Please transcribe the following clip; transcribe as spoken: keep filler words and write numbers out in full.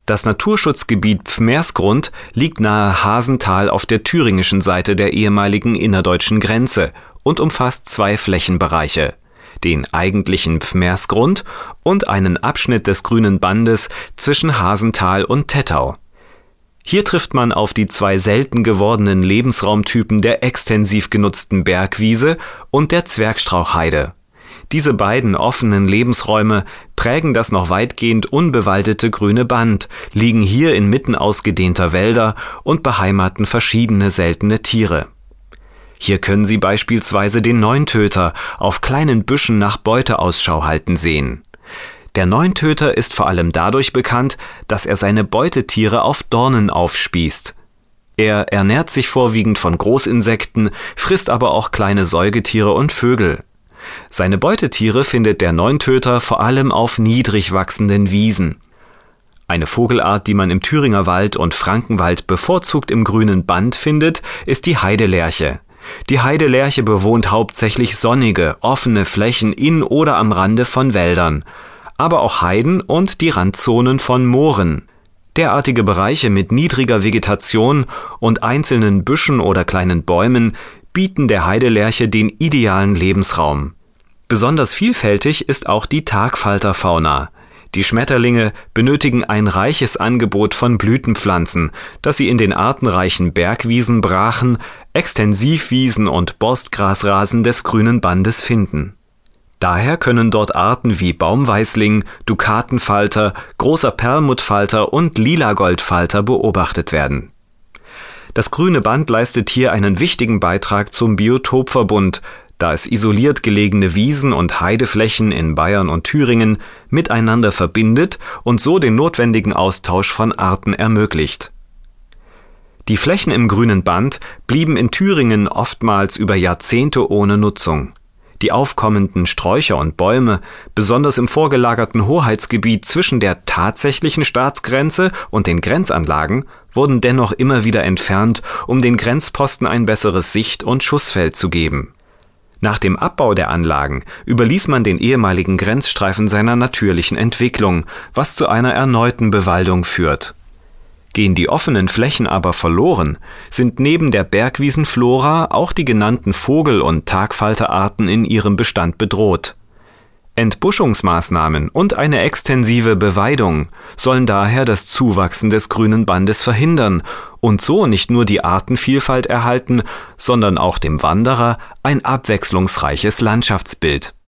Das Naturschutzgebiet Pfmersgrund liegt nahe Hasenthal auf der thüringischen Seite der ehemaligen innerdeutschen Grenze und umfasst zwei Flächenbereiche: den eigentlichen Pfmersgrund und einen Abschnitt des Grünen Bandes zwischen Hasenthal und Tettau. Hier trifft man auf die zwei selten gewordenen Lebensraumtypen der extensiv genutzten Bergwiese und der Zwergstrauchheide. Diese beiden offenen Lebensräume prägen das noch weitgehend unbewaldete Grüne Band, liegen hier inmitten ausgedehnter Wälder und beheimaten verschiedene seltene Tiere. Hier können Sie beispielsweise den Neuntöter auf kleinen Büschen nach Beute Ausschau halten sehen. Der Neuntöter ist vor allem dadurch bekannt, dass er seine Beutetiere auf Dornen aufspießt. Er ernährt sich vorwiegend von Großinsekten, frisst aber auch kleine Säugetiere und Vögel. Seine Beutetiere findet der Neuntöter vor allem auf niedrig wachsenden Wiesen. Eine Vogelart, die man im Thüringer Wald und Frankenwald bevorzugt im Grünen Band findet, ist die Heidelerche. Die Heidelerche bewohnt hauptsächlich sonnige, offene Flächen in oder am Rande von Wäldern, aber auch Heiden und die Randzonen von Mooren. Derartige Bereiche mit niedriger Vegetation und einzelnen Büschen oder kleinen Bäumen bieten der Heidelerche den idealen Lebensraum. Besonders vielfältig ist auch die Tagfalterfauna. Die Schmetterlinge benötigen ein reiches Angebot von Blütenpflanzen, das sie in den artenreichen Bergwiesenbrachen, Extensivwiesen und Borstgrasrasen des Grünen Bandes finden. Daher können dort Arten wie Baumweißling, Dukatenfalter, großer Perlmuttfalter und Lilagoldfalter beobachtet werden. Das Grüne Band leistet hier einen wichtigen Beitrag zum Biotopverbund, da es isoliert gelegene Wiesen- und Heideflächen in Bayern und Thüringen miteinander verbindet und so den notwendigen Austausch von Arten ermöglicht. Die Flächen im Grünen Band blieben in Thüringen oftmals über Jahrzehnte ohne Nutzung. Die aufkommenden Sträucher und Bäume, besonders im vorgelagerten Hoheitsgebiet zwischen der tatsächlichen Staatsgrenze und den Grenzanlagen, wurden dennoch immer wieder entfernt, um den Grenzposten ein besseres Sicht- und Schussfeld zu geben. Nach dem Abbau der Anlagen überließ man den ehemaligen Grenzstreifen seiner natürlichen Entwicklung, was zu einer erneuten Bewaldung führt. Gehen die offenen Flächen aber verloren, sind neben der Bergwiesenflora auch die genannten Vogel- und Tagfalterarten in ihrem Bestand bedroht. Entbuschungsmaßnahmen und eine extensive Beweidung sollen daher das Zuwachsen des Grünen Bandes verhindern und so nicht nur die Artenvielfalt erhalten, sondern auch dem Wanderer ein abwechslungsreiches Landschaftsbild.